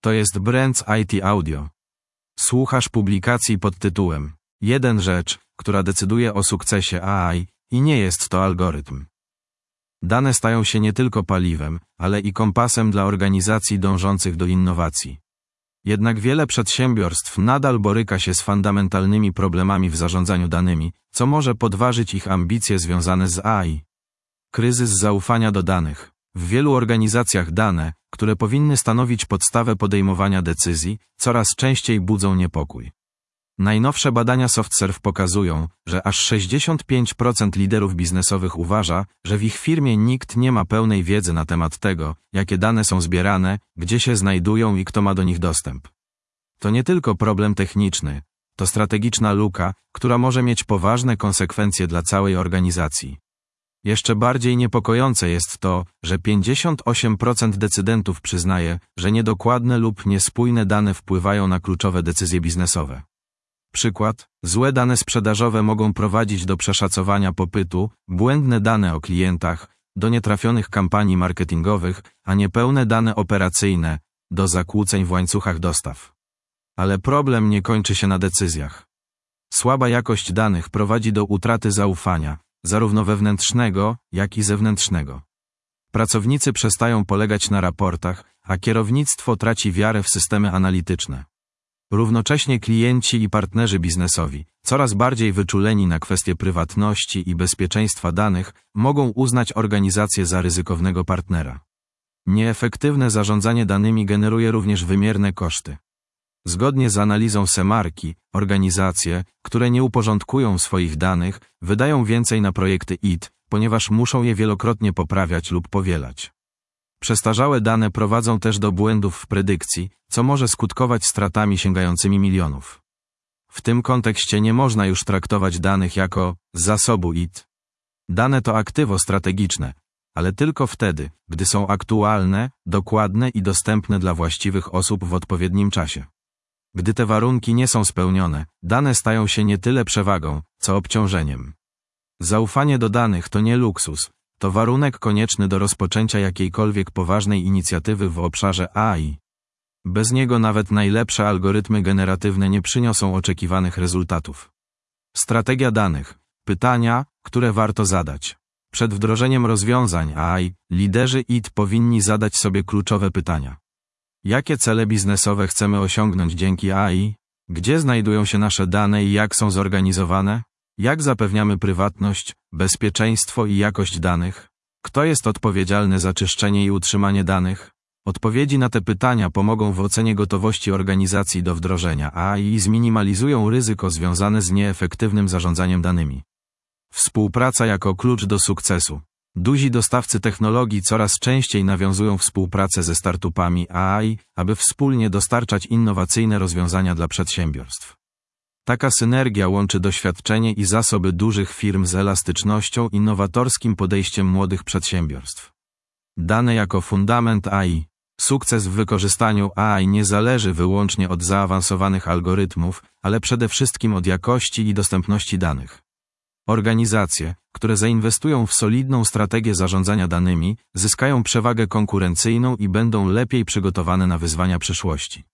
To jest Brands IT Audio. Słuchasz publikacji pod tytułem Jeden rzecz, która decyduje o sukcesie AI i nie jest to algorytm. Dane stają się nie tylko paliwem, ale i kompasem dla organizacji dążących do innowacji. Jednak wiele przedsiębiorstw nadal boryka się z fundamentalnymi problemami w zarządzaniu danymi, co może podważyć ich ambicje związane z AI. Kryzys zaufania do danych. W wielu organizacjach dane, które powinny stanowić podstawę podejmowania decyzji, coraz częściej budzą niepokój. Najnowsze badania SoftServe pokazują, że aż 65% liderów biznesowych uważa, że w ich firmie nikt nie ma pełnej wiedzy na temat tego, jakie dane są zbierane, gdzie się znajdują i kto ma do nich dostęp. To nie tylko problem techniczny, to strategiczna luka, która może mieć poważne konsekwencje dla całej organizacji. Jeszcze bardziej niepokojące jest to, że 58% decydentów przyznaje, że niedokładne lub niespójne dane wpływają na kluczowe decyzje biznesowe. Przykład: złe dane sprzedażowe mogą prowadzić do przeszacowania popytu, błędne dane o klientach, do nietrafionych kampanii marketingowych, a niepełne dane operacyjne, do zakłóceń w łańcuchach dostaw. Ale problem nie kończy się na decyzjach. Słaba jakość danych prowadzi do utraty zaufania, zarówno wewnętrznego, jak i zewnętrznego. Pracownicy przestają polegać na raportach, a kierownictwo traci wiarę w systemy analityczne. Równocześnie klienci i partnerzy biznesowi, coraz bardziej wyczuleni na kwestie prywatności i bezpieczeństwa danych, mogą uznać organizację za ryzykownego partnera. Nieefektywne zarządzanie danymi generuje również wymierne koszty. Zgodnie z analizą Semarki, organizacje, które nie uporządkują swoich danych, wydają więcej na projekty IT, ponieważ muszą je wielokrotnie poprawiać lub powielać. Przestarzałe dane prowadzą też do błędów w predykcji, co może skutkować stratami sięgającymi milionów. W tym kontekście nie można już traktować danych jako zasobu IT. Dane to aktywo strategiczne, ale tylko wtedy, gdy są aktualne, dokładne i dostępne dla właściwych osób w odpowiednim czasie. Gdy te warunki nie są spełnione, dane stają się nie tyle przewagą, co obciążeniem. Zaufanie do danych to nie luksus, to warunek konieczny do rozpoczęcia jakiejkolwiek poważnej inicjatywy w obszarze AI. Bez niego nawet najlepsze algorytmy generatywne nie przyniosą oczekiwanych rezultatów. Strategia danych. Pytania, które warto zadać. Przed wdrożeniem rozwiązań AI, liderzy IT powinni zadać sobie kluczowe pytania. Jakie cele biznesowe chcemy osiągnąć dzięki AI? Gdzie znajdują się nasze dane i jak są zorganizowane? Jak zapewniamy prywatność, bezpieczeństwo i jakość danych? Kto jest odpowiedzialny za czyszczenie i utrzymanie danych? Odpowiedzi na te pytania pomogą w ocenie gotowości organizacji do wdrożenia AI i zminimalizują ryzyko związane z nieefektywnym zarządzaniem danymi. Współpraca jako klucz do sukcesu. Duzi dostawcy technologii coraz częściej nawiązują współpracę ze startupami AI, aby wspólnie dostarczać innowacyjne rozwiązania dla przedsiębiorstw. Taka synergia łączy doświadczenie i zasoby dużych firm z elastycznością i nowatorskim podejściem młodych przedsiębiorstw. Dane jako fundament AI. Sukces w wykorzystaniu AI nie zależy wyłącznie od zaawansowanych algorytmów, ale przede wszystkim od jakości i dostępności danych. Organizacje, które zainwestują w solidną strategię zarządzania danymi, zyskają przewagę konkurencyjną i będą lepiej przygotowane na wyzwania przyszłości.